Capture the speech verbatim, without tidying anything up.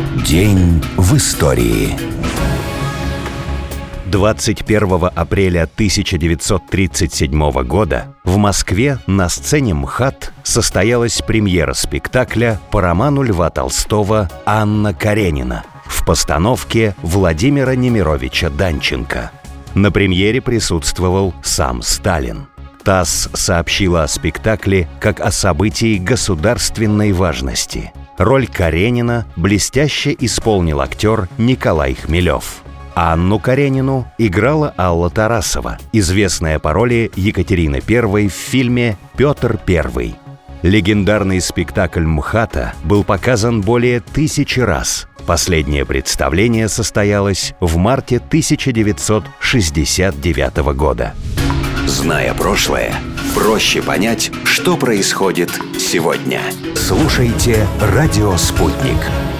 День в истории. двадцать первого апреля тысяча девятьсот тридцать седьмого года в Москве на сцене МХАТ состоялась премьера спектакля по роману Льва Толстого «Анна Каренина» в постановке Владимира Немировича Данченко. На премьере присутствовал сам Сталин. ТАСС сообщила о спектакле как о событии государственной важности. Роль Каренина блестяще исполнил актер Николай Хмелев. Анну Каренину играла Алла Тарасова, известная по роли Екатерины Первой в фильме «Петр Первый». Легендарный спектакль МХАТа был показан более тысячи раз. Последнее представление состоялось в марте тысяча девятьсот шестьдесят девятого года. Зная прошлое, проще понять, что происходит сегодня. Слушайте «Радио Спутник».